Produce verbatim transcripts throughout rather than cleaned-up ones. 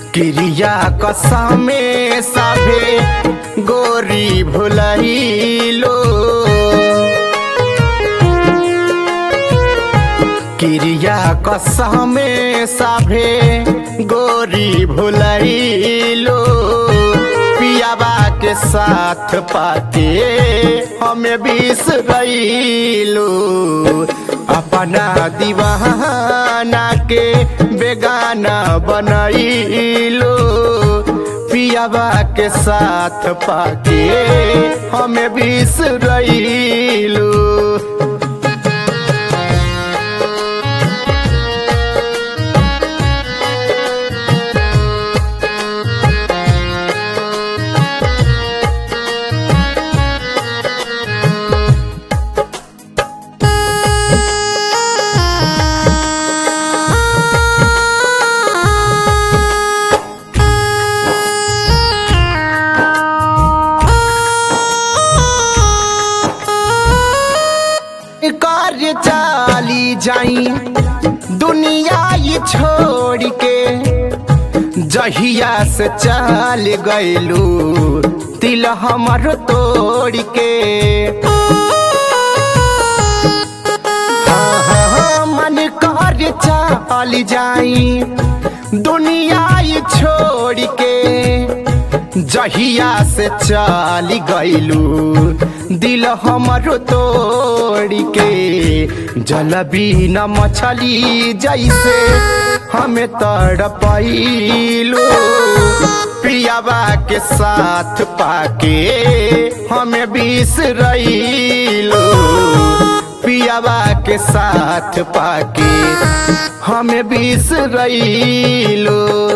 क्रिया कसमे सभे गोरी भुलैलो क्रिया कसमे सभे गोरी भुलैलो पियाबा के साथ पाके हमें बिसरैलो अपना दीवाना के बेगाना बनैलो पियाबा के साथ पाके हमें बिसरैलो। कार्य चाली जाई दुनिया ये छोड़ के जहिया से चल गइलू दिल हमर तोड़ के हाँ हाँ हाँ मन कार्य चाली जाई दुनिया ये छोड़ के जहिया से चल गइलू दिल हमर तोड़ के जलबी न मछली जैसे हमें तड़पैलो पियाबा के साथ पाके हमें बिसरैलो पियाबा के साथ पाके हमें बिसरैलो।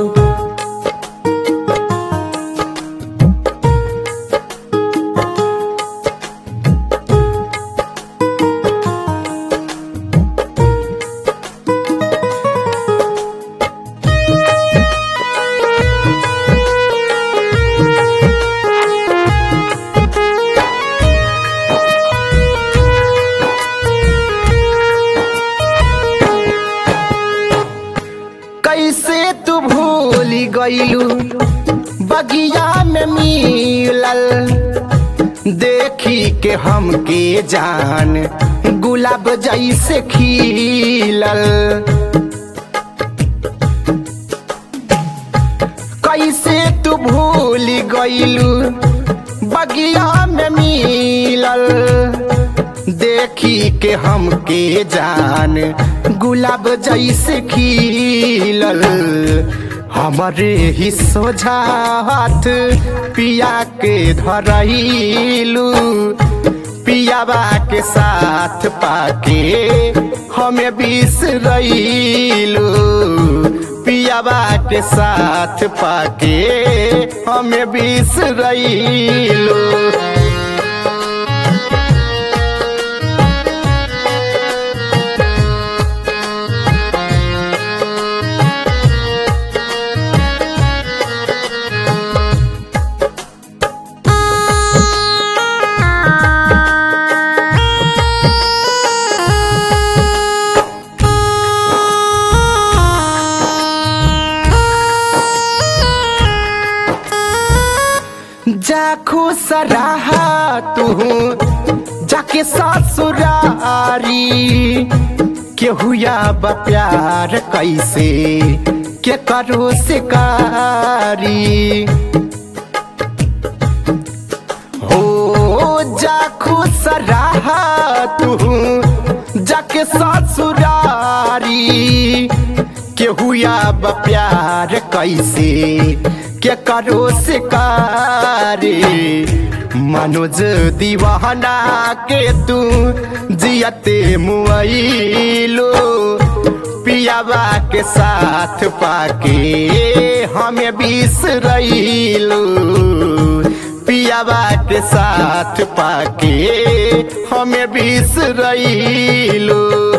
कैसे तू भूल गइलू बगिया में मिलल देखी के हमके जान गुलाब जैसे खिलल कैसे तू भूल गइलू बगिया में मिलल देखी के हमके जान गुलाब जैसे खिलल हमारे ही सोझा हाथ पिया के धरैलू पियाबा के साथ पाके हमें बिसरैलू पियाबा के साथ पाके हमें बिसरैलू। जा खुश रहा तू जाके ससुरारी केहुआ बा प्यार कैसे के करो शिकारी हो जा खुश रहा तू जाके ससुरारी केहुआ बा प्यार कैसे के करो शिकारी मनोज दीवाना के तू जियते मुआइलो पियाबा के साथ पाके हमें बिसरैलो पियाबा के साथ पाके हमें बिसरैलो।